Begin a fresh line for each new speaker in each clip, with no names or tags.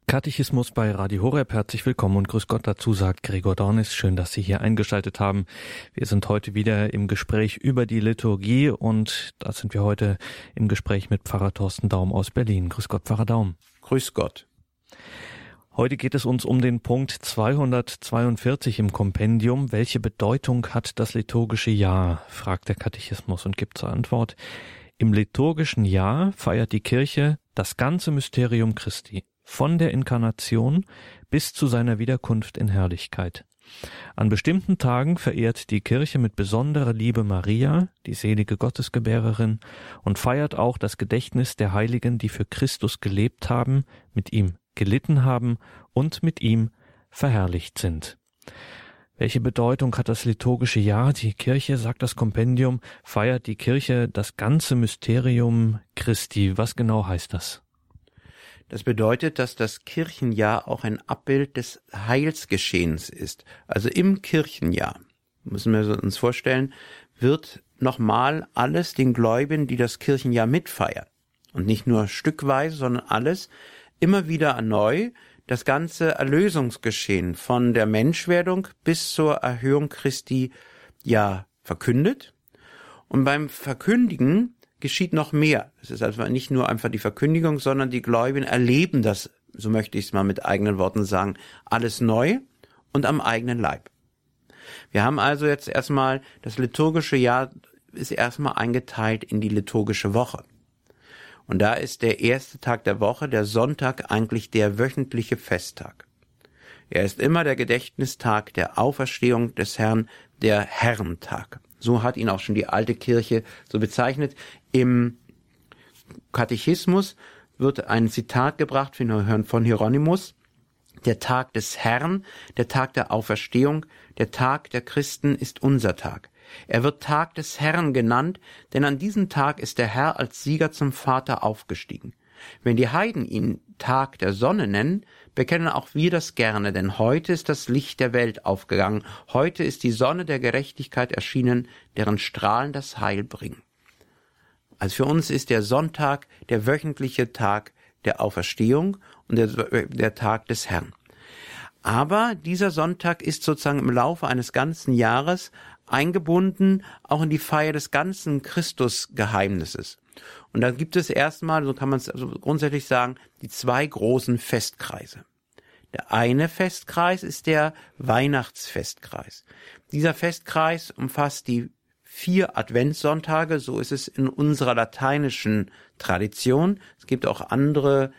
Katechismus bei Radio Horeb. Herzlich willkommen und grüß Gott, dazu sagt Gregor Dornis. Schön, dass Sie hier eingeschaltet haben. Wir sind heute wieder im Gespräch über die Liturgie und da sind wir heute im Gespräch mit Pfarrer Thorsten Daum aus Berlin. Grüß Gott, Pfarrer Daum.
Grüß Gott.
Heute geht es uns um den Punkt 242 im Kompendium. Welche Bedeutung hat das liturgische Jahr, fragt der Katechismus und gibt zur Antwort: Im liturgischen Jahr feiert die Kirche das ganze Mysterium Christi, von der Inkarnation bis zu seiner Wiederkunft in Herrlichkeit. An bestimmten Tagen verehrt die Kirche mit besonderer Liebe Maria, die selige Gottesgebärerin, und feiert auch das Gedächtnis der Heiligen, die für Christus gelebt haben, mit ihm gelitten haben und mit ihm verherrlicht sind. Welche Bedeutung hat das liturgische Jahr? Die Kirche, sagt das Kompendium, feiert die Kirche das ganze Mysterium Christi. Was genau heißt das?
Das bedeutet, dass das Kirchenjahr auch ein Abbild des Heilsgeschehens ist. Also im Kirchenjahr, müssen wir uns vorstellen, wird nochmal alles den Gläubigen, die das Kirchenjahr mitfeiern, und nicht nur stückweise, sondern alles, immer wieder neu, das ganze Erlösungsgeschehen von der Menschwerdung bis zur Erhöhung Christi ja verkündet. Und beim Verkündigen geschieht noch mehr. Es ist also nicht nur einfach die Verkündigung, sondern die Gläubigen erleben das, so möchte ich es mal mit eigenen Worten sagen, alles neu und am eigenen Leib. Wir haben also jetzt erstmal, das liturgische Jahr ist erstmal eingeteilt in die liturgische Woche. Und da ist der erste Tag der Woche, der Sonntag, eigentlich der wöchentliche Festtag. Er ist immer der Gedächtnistag der Auferstehung des Herrn, der Herrentag. So hat ihn auch schon die alte Kirche so bezeichnet. Im Katechismus wird ein Zitat gebracht von Hieronymus: Der Tag des Herrn, der Tag der Auferstehung, der Tag der Christen ist unser Tag. Er wird Tag des Herrn genannt, denn an diesem Tag ist der Herr als Sieger zum Vater aufgestiegen. Wenn die Heiden ihn Tag der Sonne nennen, bekennen auch wir das gerne, denn heute ist das Licht der Welt aufgegangen. Heute ist die Sonne der Gerechtigkeit erschienen, deren Strahlen das Heil bringen. Also für uns ist der Sonntag der wöchentliche Tag der Auferstehung und der Tag des Herrn. Aber dieser Sonntag ist sozusagen im Laufe eines ganzen Jahres eingebunden auch in die Feier des ganzen Christusgeheimnisses. Und da gibt es erstmal, so kann man es also grundsätzlich sagen, die zwei großen Festkreise. Der eine Festkreis ist der Weihnachtsfestkreis. Dieser Festkreis umfasst die 4 Adventssonntage, so ist es in unserer lateinischen Tradition. Es gibt auch andere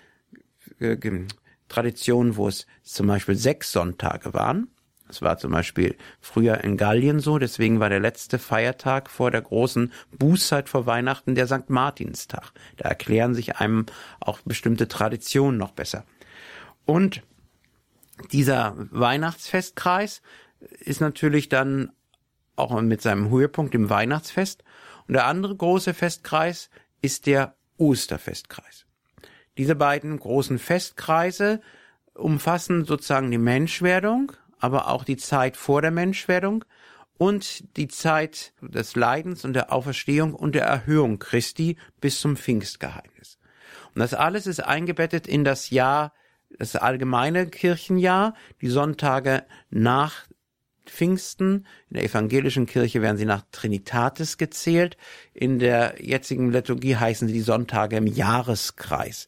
Traditionen, wo es zum Beispiel 6 Sonntage waren. Das war zum Beispiel früher in Gallien so, deswegen war der letzte Feiertag vor der großen Bußzeit vor Weihnachten der St. Martinstag. Da erklären sich einem auch bestimmte Traditionen noch besser. Und dieser Weihnachtsfestkreis ist natürlich dann auch mit seinem Höhepunkt im Weihnachtsfest. Und der andere große Festkreis ist der Osterfestkreis. Diese beiden großen Festkreise umfassen sozusagen die Menschwerdung, aber auch die Zeit vor der Menschwerdung und die Zeit des Leidens und der Auferstehung und der Erhöhung Christi bis zum Pfingstgeheimnis. Und das alles ist eingebettet in das Jahr, das allgemeine Kirchenjahr, die Sonntage nach Pfingsten. In der evangelischen Kirche werden sie nach Trinitatis gezählt. In der jetzigen Liturgie heißen sie die Sonntage im Jahreskreis.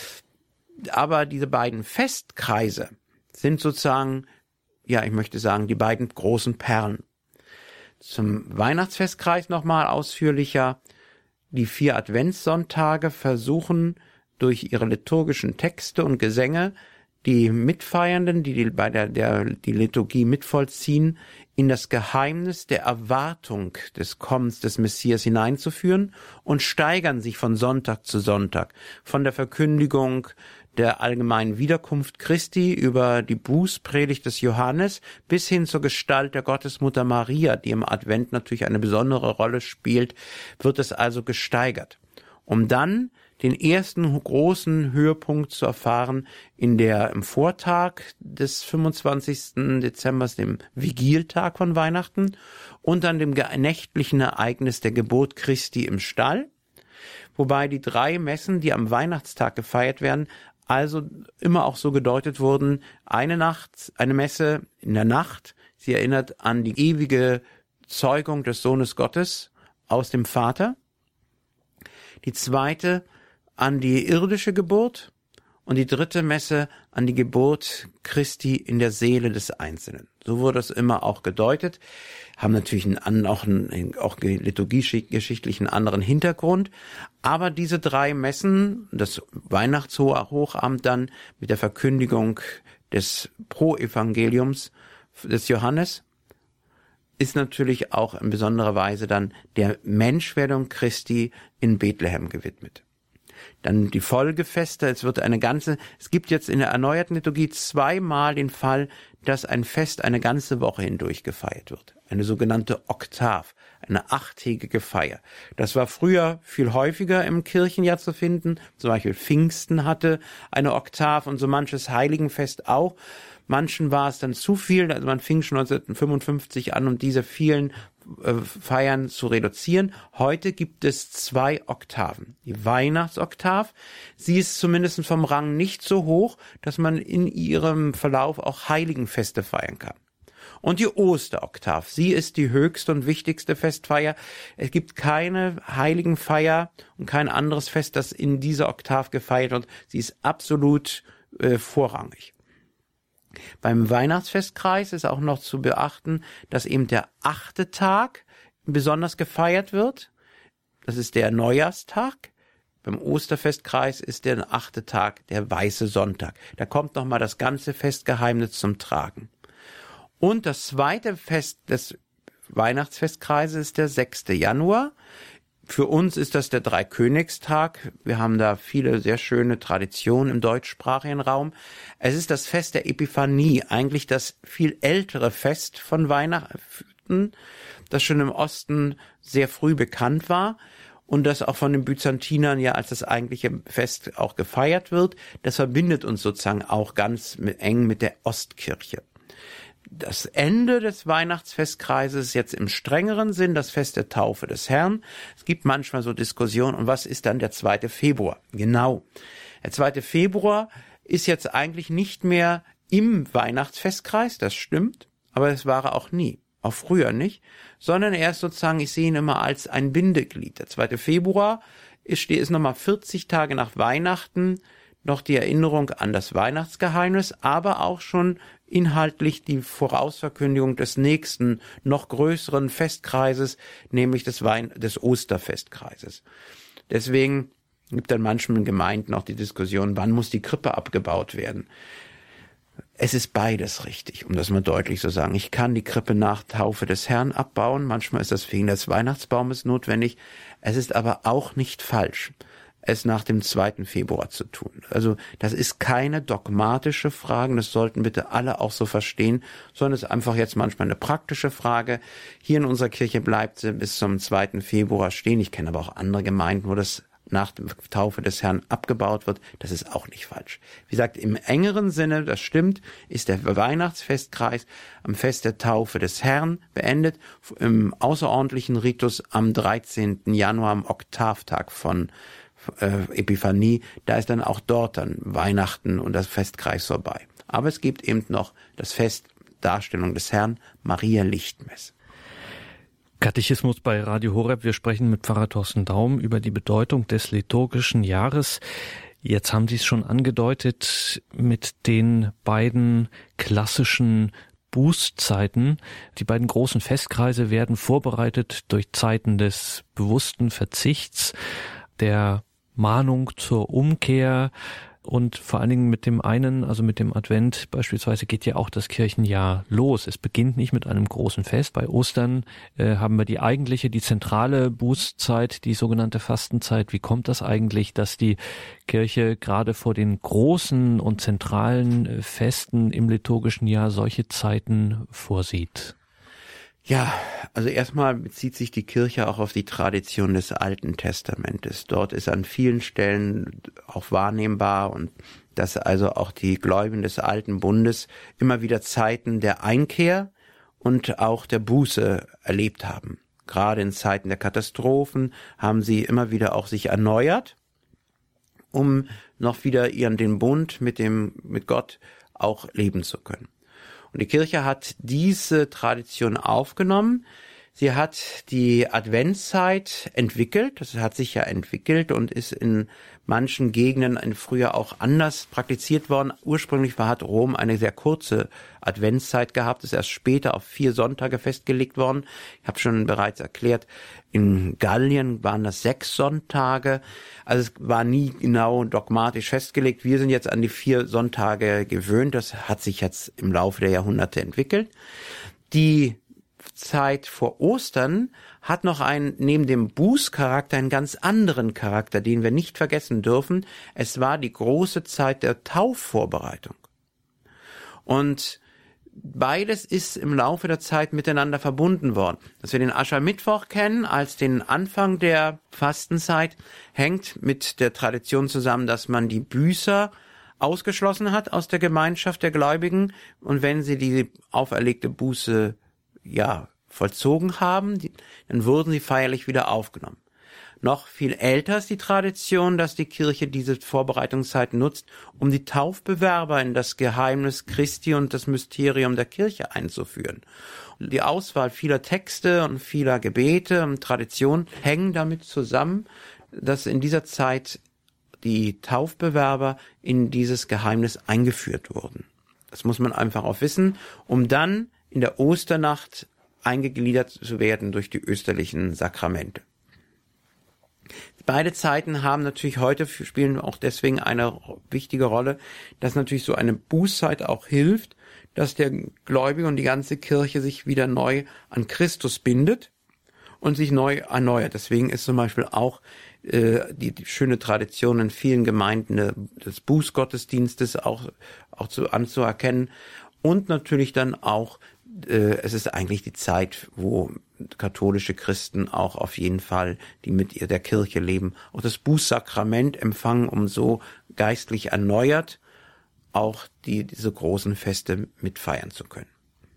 Aber diese beiden Festkreise sind sozusagen, ja, ich möchte sagen, die beiden großen Perlen. Zum Weihnachtsfestkreis nochmal ausführlicher. Die 4 Adventssonntage versuchen durch ihre liturgischen Texte und Gesänge die Mitfeiernden, die die Liturgie mitvollziehen, in das Geheimnis der Erwartung des Kommens des Messias hineinzuführen und steigern sich von Sonntag zu Sonntag, von der Verkündigung der allgemeinen Wiederkunft Christi über die Bußpredigt des Johannes bis hin zur Gestalt der Gottesmutter Maria, die im Advent natürlich eine besondere Rolle spielt, wird es also gesteigert, um dann den ersten großen Höhepunkt zu erfahren im Vortag des 25. Dezember, dem Vigiltag von Weihnachten, und dann dem nächtlichen Ereignis der Geburt Christi im Stall, wobei die 3 Messen, die am Weihnachtstag gefeiert werden, also immer auch so gedeutet wurden, eine Messe in der Nacht, sie erinnert an die ewige Zeugung des Sohnes Gottes aus dem Vater. Die zweite an die irdische Geburt und die dritte Messe an die Geburt Christi in der Seele des Einzelnen. So wurde es immer auch gedeutet, haben natürlich auch liturgiegeschichtlichen anderen Hintergrund. Aber diese drei Messen, das Weihnachtshochamt dann mit der Verkündigung des Proevangeliums des Johannes, ist natürlich auch in besonderer Weise dann der Menschwerdung Christi in Bethlehem gewidmet. Dann die Folgefeste, es gibt jetzt in der erneuerten Liturgie zweimal den Fall, dass ein Fest eine ganze Woche hindurch gefeiert wird. Eine sogenannte Oktav, eine 8-tägige Feier. Das war früher viel häufiger im Kirchenjahr zu finden. Zum Beispiel Pfingsten hatte eine Oktav und so manches Heiligenfest auch. Manchen war es dann zu viel, also man fing schon 1955 an, um diese vielen Feiern zu reduzieren. Heute gibt es 2 Oktaven. Die Weihnachtsoktav, sie ist zumindest vom Rang nicht so hoch, dass man in ihrem Verlauf auch Heiligenfeste feiern kann. Und die Osteroktav, sie ist die höchste und wichtigste Festfeier. Es gibt keine Heiligenfeier und kein anderes Fest, das in dieser Oktav gefeiert wird. Sie ist absolut vorrangig. Beim Weihnachtsfestkreis ist auch noch zu beachten, dass eben der 8. Tag besonders gefeiert wird. Das ist der Neujahrstag. Beim Osterfestkreis ist der 8. Tag der Weiße Sonntag. Da kommt nochmal das ganze Festgeheimnis zum Tragen. Und das zweite Fest des Weihnachtsfestkreises ist der 6. Januar. Für uns ist das der Dreikönigstag. Wir haben da viele sehr schöne Traditionen im deutschsprachigen Raum. Es ist das Fest der Epiphanie, eigentlich das viel ältere Fest von Weihnachten, das schon im Osten sehr früh bekannt war und das auch von den Byzantinern ja als das eigentliche Fest auch gefeiert wird. Das verbindet uns sozusagen auch ganz eng mit der Ostkirche. Das Ende des Weihnachtsfestkreises jetzt im strengeren Sinn, das Fest der Taufe des Herrn. Es gibt manchmal so Diskussionen, und was ist dann der 2. Februar? Genau. Der 2. Februar ist jetzt eigentlich nicht mehr im Weihnachtsfestkreis, das stimmt, aber es war er auch nie, auch früher nicht, sondern er ist sozusagen, ich sehe ihn immer als ein Bindeglied. Der 2. Februar ist nochmal 40 Tage nach Weihnachten noch die Erinnerung an das Weihnachtsgeheimnis, aber auch schon inhaltlich die Vorausverkündigung des nächsten, noch größeren Festkreises, nämlich des Osterfestkreises. Deswegen gibt dann manchmal in Gemeinden auch die Diskussion, wann muss die Krippe abgebaut werden? Es ist beides richtig, um das mal deutlich zu sagen. Ich kann die Krippe nach Taufe des Herrn abbauen, manchmal ist das wegen des Weihnachtsbaumes notwendig. Es ist aber auch nicht falsch, es nach dem 2. Februar zu tun. Also das ist keine dogmatische Frage, das sollten bitte alle auch so verstehen, sondern es ist einfach jetzt manchmal eine praktische Frage. Hier in unserer Kirche bleibt sie bis zum 2. Februar stehen. Ich kenne aber auch andere Gemeinden, wo das nach der Taufe des Herrn abgebaut wird. Das ist auch nicht falsch. Wie gesagt, im engeren Sinne, das stimmt, ist der Weihnachtsfestkreis am Fest der Taufe des Herrn beendet. Im außerordentlichen Ritus am 13. Januar, am Oktavtag von Epiphanie, da ist dann auch dort dann Weihnachten und das Festkreis vorbei. Aber es gibt eben noch das Fest Darstellung des Herrn, Maria Lichtmess.
Katechismus bei Radio Horeb. Wir sprechen mit Pfarrer Thorsten Daum über die Bedeutung des liturgischen Jahres. Jetzt haben Sie es schon angedeutet mit den beiden klassischen Bußzeiten. Die beiden großen Festkreise werden vorbereitet durch Zeiten des bewussten Verzichts, der Mahnung zur Umkehr und vor allen Dingen mit dem einen, also mit dem Advent beispielsweise, geht ja auch das Kirchenjahr los. Es beginnt nicht mit einem großen Fest. Bei Ostern haben wir die zentrale Bußzeit, die sogenannte Fastenzeit. Wie kommt das eigentlich, dass die Kirche gerade vor den großen und zentralen Festen im liturgischen Jahr solche Zeiten vorsieht?
Ja, also erstmal bezieht sich die Kirche auch auf die Tradition des Alten Testamentes. Dort ist an vielen Stellen auch wahrnehmbar und dass also auch die Gläubigen des Alten Bundes immer wieder Zeiten der Einkehr und auch der Buße erlebt haben. Gerade in Zeiten der Katastrophen haben sie immer wieder auch sich erneuert um noch wieder den Bund mit Gott auch leben zu können. Und die Kirche hat diese Tradition aufgenommen. Sie hat die Adventszeit entwickelt, das hat sich ja entwickelt und ist in manchen Gegenden früher auch anders praktiziert worden. Ursprünglich hat Rom eine sehr kurze Adventszeit gehabt, ist erst später auf 4 Sonntage festgelegt worden. Ich habe schon bereits erklärt, in Gallien waren das 6 Sonntage, also es war nie genau dogmatisch festgelegt. Wir sind jetzt an die 4 Sonntage gewöhnt, das hat sich jetzt im Laufe der Jahrhunderte entwickelt. Die Zeit vor Ostern hat noch neben dem Bußcharakter einen ganz anderen Charakter, den wir nicht vergessen dürfen. Es war die große Zeit der Taufvorbereitung. Und beides ist im Laufe der Zeit miteinander verbunden worden. Dass wir den Aschermittwoch kennen als den Anfang der Fastenzeit, hängt mit der Tradition zusammen, dass man die Büßer ausgeschlossen hat aus der Gemeinschaft der Gläubigen. Und wenn sie die auferlegte Buße vollzogen haben, dann wurden sie feierlich wieder aufgenommen. Noch viel älter ist die Tradition, dass die Kirche diese Vorbereitungszeit nutzt, um die Taufbewerber in das Geheimnis Christi und das Mysterium der Kirche einzuführen. Die Auswahl vieler Texte und vieler Gebete und Traditionen hängen damit zusammen, dass in dieser Zeit die Taufbewerber in dieses Geheimnis eingeführt wurden. Das muss man einfach auch wissen, um dann in der Osternacht eingegliedert zu werden durch die österlichen Sakramente. Beide Zeiten haben natürlich heute, spielen auch deswegen eine wichtige Rolle, dass natürlich so eine Bußzeit auch hilft, dass der Gläubige und die ganze Kirche sich wieder neu an Christus bindet und sich neu erneuert. Deswegen ist zum Beispiel auch die schöne Tradition in vielen Gemeinden des Bußgottesdienstes auch anzuerkennen. Und natürlich dann auch, es ist eigentlich die Zeit, wo katholische Christen auch auf jeden Fall, die mit der Kirche leben, auch das Bußsakrament empfangen, um so geistlich erneuert auch diese großen Feste mitfeiern zu können.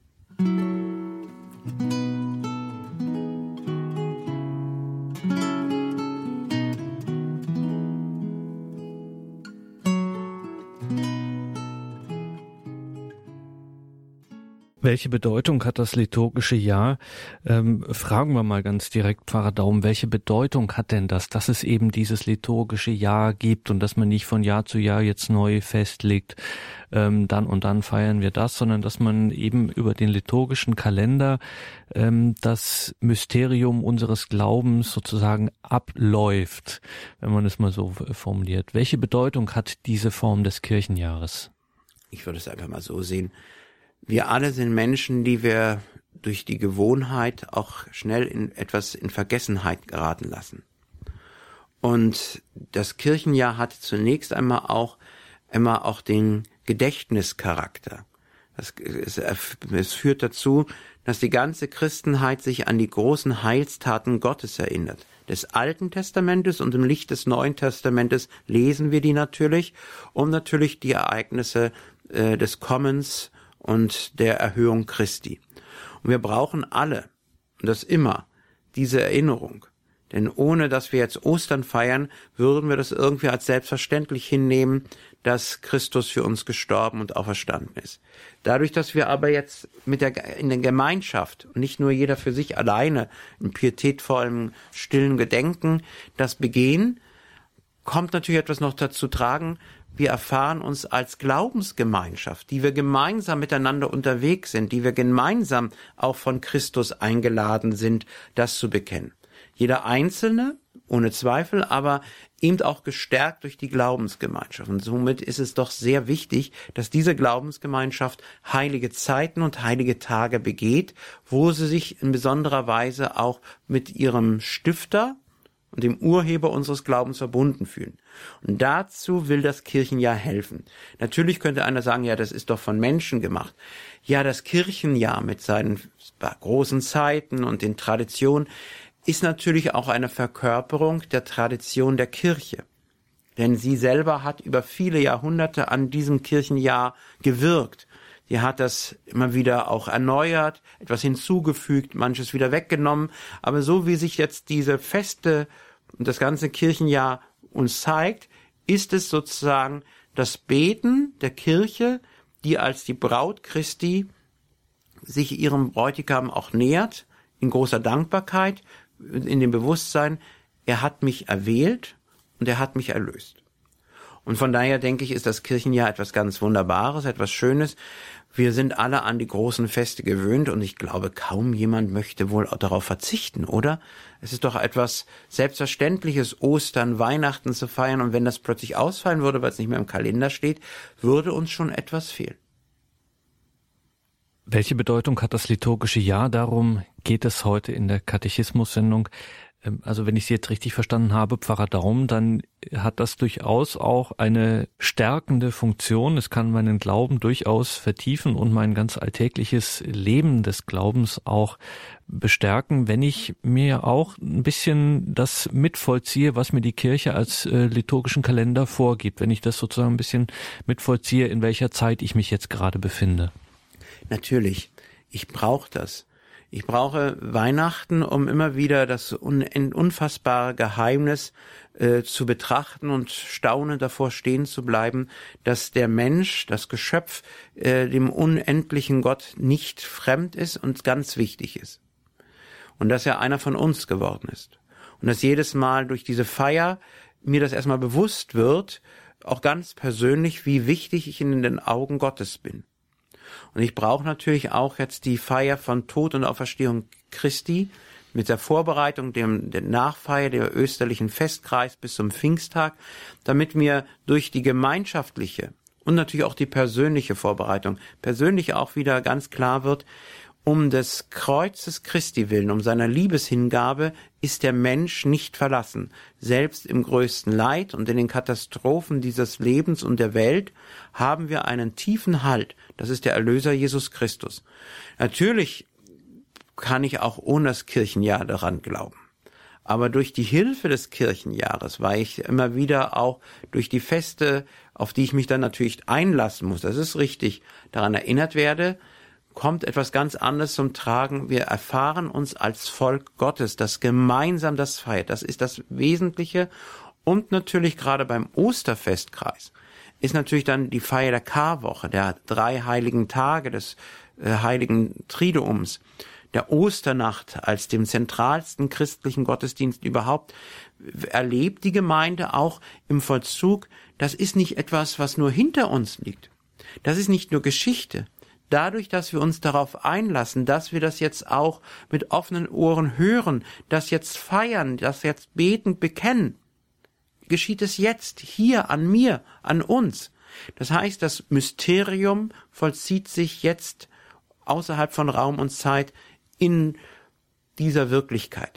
Welche Bedeutung hat das liturgische Jahr? Fragen wir mal ganz direkt, Pfarrer Daum, welche Bedeutung hat denn das, dass es eben dieses liturgische Jahr gibt und dass man nicht von Jahr zu Jahr jetzt neu festlegt, dann und dann feiern wir das, sondern dass man eben über den liturgischen Kalender das Mysterium unseres Glaubens sozusagen abläuft, wenn man es mal so formuliert. Welche Bedeutung hat diese Form des Kirchenjahres?
Ich würde es einfach mal so sehen. Wir alle sind Menschen, die wir durch die Gewohnheit auch schnell in Vergessenheit geraten lassen. Und das Kirchenjahr hat zunächst einmal auch immer auch den Gedächtnischarakter. Es führt dazu, dass die ganze Christenheit sich an die großen Heilstaten Gottes erinnert. Des Alten Testamentes und im Licht des Neuen Testamentes lesen wir die natürlich, um natürlich die Ereignisse des Kommens und der Erhöhung Christi. Und wir brauchen alle, und das immer, diese Erinnerung. Denn ohne dass wir jetzt Ostern feiern, würden wir das irgendwie als selbstverständlich hinnehmen, dass Christus für uns gestorben und auferstanden ist. Dadurch, dass wir aber jetzt in der Gemeinschaft und nicht nur jeder für sich alleine in pietätvollem, stillen Gedenken das begehen, kommt natürlich etwas noch dazu tragen. Wir erfahren uns als Glaubensgemeinschaft, die wir gemeinsam miteinander unterwegs sind, die wir gemeinsam auch von Christus eingeladen sind, das zu bekennen. Jeder Einzelne, ohne Zweifel, aber eben auch gestärkt durch die Glaubensgemeinschaft. Und somit ist es doch sehr wichtig, dass diese Glaubensgemeinschaft heilige Zeiten und heilige Tage begeht, wo sie sich in besonderer Weise auch mit ihrem Stifter und dem Urheber unseres Glaubens verbunden fühlen. Und dazu will das Kirchenjahr helfen. Natürlich könnte einer sagen, ja, das ist doch von Menschen gemacht. Ja, das Kirchenjahr mit seinen großen Zeiten und den Traditionen ist natürlich auch eine Verkörperung der Tradition der Kirche. Denn sie selber hat über viele Jahrhunderte an diesem Kirchenjahr gewirkt. Sie hat das immer wieder auch erneuert, etwas hinzugefügt, manches wieder weggenommen. Aber so wie sich jetzt diese Feste und das ganze Kirchenjahr uns zeigt, ist es sozusagen das Beten der Kirche, die als die Braut Christi sich ihrem Bräutigam auch nähert, in großer Dankbarkeit, in dem Bewusstsein, er hat mich erwählt und er hat mich erlöst. Und von daher denke ich, ist das Kirchenjahr etwas ganz Wunderbares, etwas Schönes. Wir sind alle an die großen Feste gewöhnt und ich glaube, kaum jemand möchte wohl darauf verzichten, oder? Es ist doch etwas Selbstverständliches, Ostern, Weihnachten zu feiern, und wenn das plötzlich ausfallen würde, weil es nicht mehr im Kalender steht, würde uns schon etwas fehlen.
Welche Bedeutung hat das liturgische Jahr? Darum geht es heute in der Katechismus-Sendung. Also wenn ich Sie jetzt richtig verstanden habe, Pfarrer Daum, dann hat das durchaus auch eine stärkende Funktion. Es kann meinen Glauben durchaus vertiefen und mein ganz alltägliches Leben des Glaubens auch bestärken, wenn ich mir auch ein bisschen das mitvollziehe, was mir die Kirche als liturgischen Kalender vorgibt. Wenn ich das sozusagen ein bisschen mitvollziehe, in welcher Zeit ich mich jetzt gerade befinde.
Natürlich, ich brauche das. Ich brauche Weihnachten, um immer wieder das unfassbare Geheimnis zu betrachten und staunend davor stehen zu bleiben, dass der Mensch, das Geschöpf, dem unendlichen Gott nicht fremd ist und ganz wichtig ist. Und dass er einer von uns geworden ist. Und dass jedes Mal durch diese Feier mir das erstmal bewusst wird, auch ganz persönlich, wie wichtig ich in den Augen Gottes bin. Und ich brauche natürlich auch jetzt die Feier von Tod und Auferstehung Christi mit der Vorbereitung, der Nachfeier, der österlichen Festkreis bis zum Pfingsttag, damit mir durch die gemeinschaftliche und natürlich auch die persönliche Vorbereitung persönlich auch wieder ganz klar wird, um des Kreuzes Christi willen, um seiner Liebeshingabe ist der Mensch nicht verlassen. Selbst im größten Leid und in den Katastrophen dieses Lebens und der Welt haben wir einen tiefen Halt. Das ist der Erlöser Jesus Christus. Natürlich kann ich auch ohne das Kirchenjahr daran glauben. Aber durch die Hilfe des Kirchenjahres, weil ich immer wieder auch durch die Feste, auf die ich mich dann natürlich einlassen muss, das ist richtig, daran erinnert werde, kommt etwas ganz anderes zum Tragen. Wir erfahren uns als Volk Gottes, das gemeinsam das feiert. Das ist das Wesentliche. Und natürlich gerade beim Osterfestkreis ist natürlich dann die Feier der Karwoche, der 3 heiligen Tage des heiligen Triduums, der Osternacht als dem zentralsten christlichen Gottesdienst überhaupt, erlebt die Gemeinde auch im Vollzug. Das ist nicht etwas, was nur hinter uns liegt. Das ist nicht nur Geschichte. Dadurch, dass wir uns darauf einlassen, dass wir das jetzt auch mit offenen Ohren hören, das jetzt feiern, das jetzt betend bekennen, geschieht es jetzt, hier, an mir, an uns. Das heißt, das Mysterium vollzieht sich jetzt außerhalb von Raum und Zeit in dieser Wirklichkeit.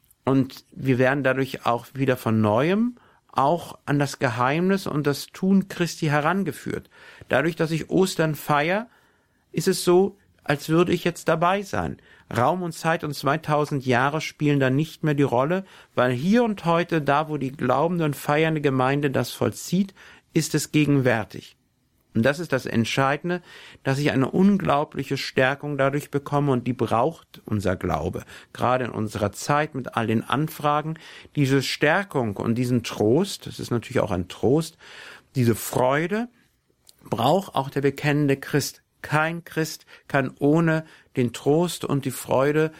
Und wir werden dadurch auch wieder von Neuem auch an das Geheimnis und das Tun Christi herangeführt. Dadurch, dass ich Ostern feiere, ist es so, als würde ich jetzt dabei sein. Raum und Zeit und 2000 Jahre spielen da nicht mehr die Rolle, weil hier und heute, da wo die glaubende und feiernde Gemeinde das vollzieht, ist es gegenwärtig. Und das ist das Entscheidende, dass ich eine unglaubliche Stärkung dadurch bekomme, und die braucht unser Glaube. Gerade in unserer Zeit mit all den Anfragen, diese Stärkung und diesen Trost, das ist natürlich auch ein Trost, diese Freude braucht auch der bekennende Christ. Kein Christ kann ohne den Trost und die Freude,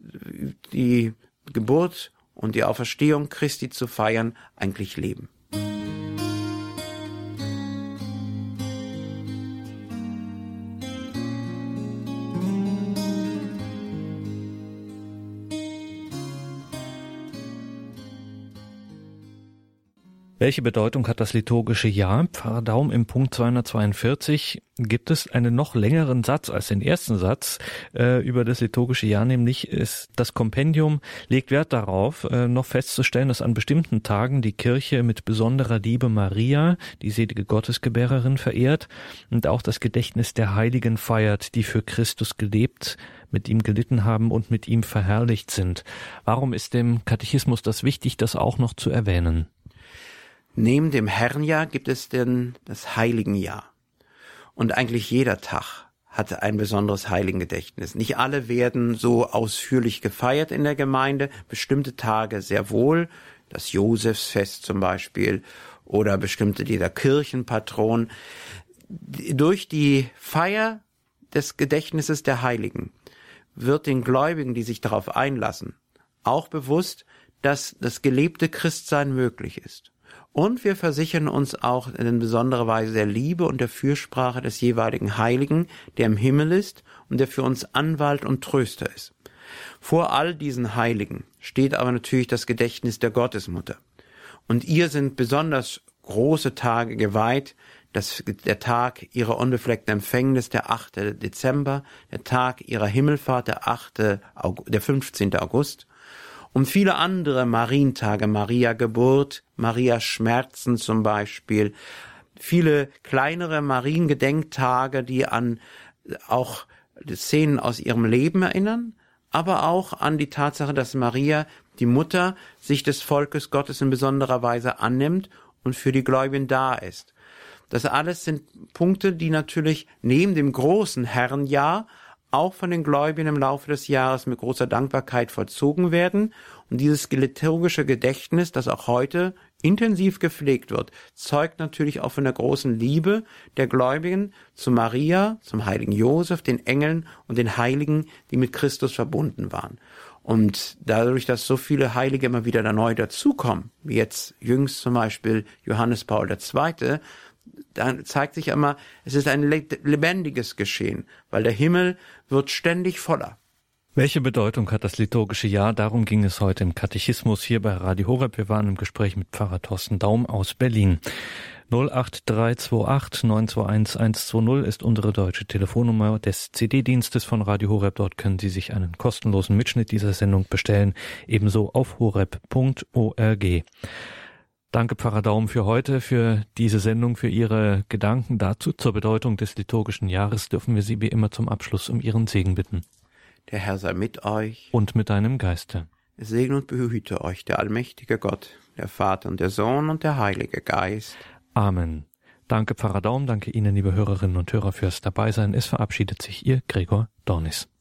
die Geburt und die Auferstehung Christi zu feiern, eigentlich leben.
Welche Bedeutung hat das liturgische Jahr? Pfarrer Daum, im Punkt 242 gibt es einen noch längeren Satz als den ersten Satz über das liturgische Jahr, nämlich das Kompendium legt Wert darauf, noch festzustellen, dass an bestimmten Tagen die Kirche mit besonderer Liebe Maria, die selige Gottesgebärerin, verehrt und auch das Gedächtnis der Heiligen feiert, die für Christus gelebt, mit ihm gelitten haben und mit ihm verherrlicht sind. Warum ist dem Katechismus das wichtig, das auch noch zu erwähnen?
Neben dem Herrenjahr gibt es denn das Heiligenjahr. Und eigentlich jeder Tag hat ein besonderes Heiligengedächtnis. Nicht alle werden so ausführlich gefeiert in der Gemeinde, bestimmte Tage sehr wohl, das Josefsfest zum Beispiel oder bestimmte dieser Kirchenpatron. Durch die Feier des Gedächtnisses der Heiligen wird den Gläubigen, die sich darauf einlassen, auch bewusst, dass das gelebte Christsein möglich ist. Und wir versichern uns auch in besonderer Weise der Liebe und der Fürsprache des jeweiligen Heiligen, der im Himmel ist und der für uns Anwalt und Tröster ist. Vor all diesen Heiligen steht aber natürlich das Gedächtnis der Gottesmutter. Und ihr sind besonders große Tage geweiht, der Tag ihrer unbefleckten Empfängnis, der 8. Dezember, der Tag ihrer Himmelfahrt, der 15. August, und viele andere Marientage, Maria Geburt, Maria Schmerzen zum Beispiel, viele kleinere Mariengedenktage, die an auch Szenen aus ihrem Leben erinnern, aber auch an die Tatsache, dass Maria, die Mutter, sich des Volkes Gottes in besonderer Weise annimmt und für die Gläubigen da ist. Das alles sind Punkte, die natürlich neben dem großen Herrenjahr auch von den Gläubigen im Laufe des Jahres mit großer Dankbarkeit vollzogen werden. Und dieses liturgische Gedächtnis, das auch heute intensiv gepflegt wird, zeugt natürlich auch von der großen Liebe der Gläubigen zu Maria, zum heiligen Josef, den Engeln und den Heiligen, die mit Christus verbunden waren. Und dadurch, dass so viele Heilige immer wieder neu dazukommen, wie jetzt jüngst zum Beispiel Johannes Paul II., dann zeigt sich immer, es ist ein lebendiges Geschehen, weil der Himmel wird ständig voller.
Welche Bedeutung hat das liturgische Jahr? Darum ging es heute im Katechismus hier bei Radio Horeb. Wir waren im Gespräch mit Pfarrer Thorsten Daum aus Berlin. 08328 921 120 ist unsere deutsche Telefonnummer des CD-Dienstes von Radio Horeb. Dort können Sie sich einen kostenlosen Mitschnitt dieser Sendung bestellen, ebenso auf horeb.org. Danke, Pfarrer Daum, für heute, für diese Sendung, für Ihre Gedanken dazu. Zur Bedeutung des liturgischen Jahres dürfen wir Sie wie immer zum Abschluss um Ihren Segen bitten.
Der Herr sei mit euch.
Und mit deinem Geiste.
Es segne und behüte euch der allmächtige Gott, der Vater und der Sohn und der Heilige Geist.
Amen. Danke, Pfarrer Daum, danke Ihnen, liebe Hörerinnen und Hörer, fürs Dabeisein. Es verabschiedet sich Ihr Gregor Dornis.